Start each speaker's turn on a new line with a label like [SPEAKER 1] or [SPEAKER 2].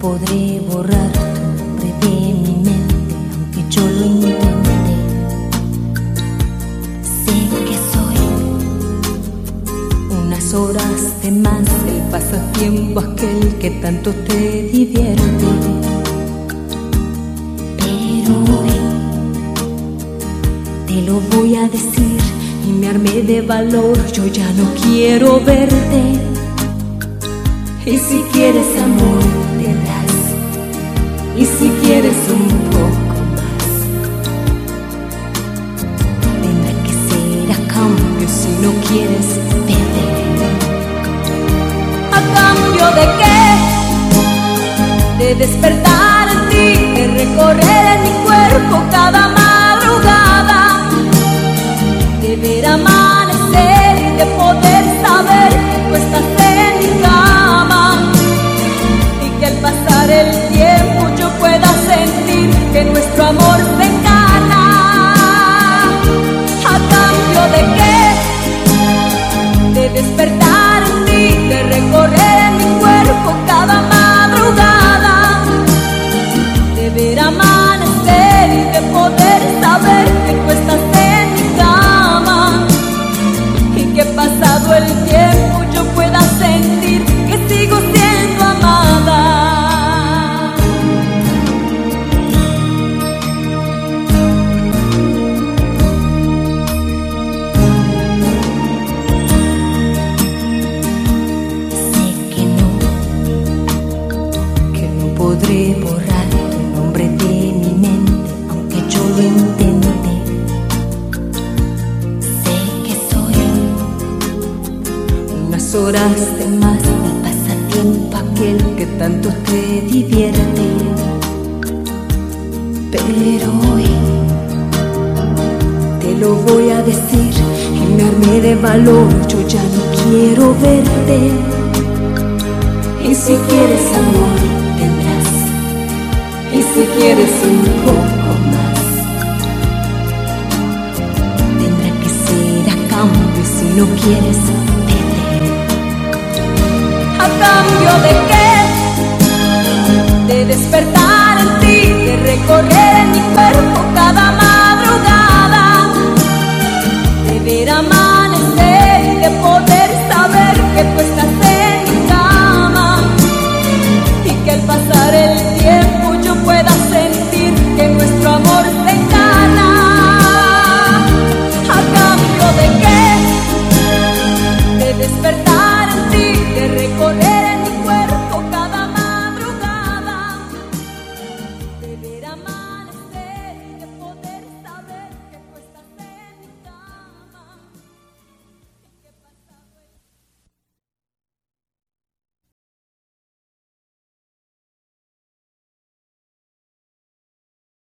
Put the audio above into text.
[SPEAKER 1] podré borrar tu nombre de mi mente, aunque yo lo intente. Sé que soy unas horas de más, el pasatiempo aquel que tanto te divierte. Pero hoy te lo voy a decir y me armé de valor, yo ya no quiero verte. Y si quieres amor tendrás, y si quieres un poco más, tendrá que ser a cambio. Si no quieres, vete. ¿A cambio de qué? De despertar en ti, de recorrer en mi cuerpo cada madrugada, de ver amanecer y de poder saber que tú estás en mi cama, y que al pasar el tiempo yo pueda sentir que nuestro amor se encana. ¿A cambio de qué? De despertar en ti, de recorrer en mi cuerpo cada madrugada, de ver amanecer y de poder saber que tú estás en mi cama, y que pasado el tiempo yo pueda sentir que sigo siendo amada. Sé que no podré borrar tu nombre de mi mente, aunque yo lo intente. Sé que soy unas horas de más del pasatiempo aquel que tanto te divierte. Pero hoy te lo voy a decir y me armé de valor, yo ya no quiero verte. Y si quieres amor tendrás, y si quieres un poco más, tendrá que ser a cambio. Si no quieres, vete. ¿A cambio de qué? De despertar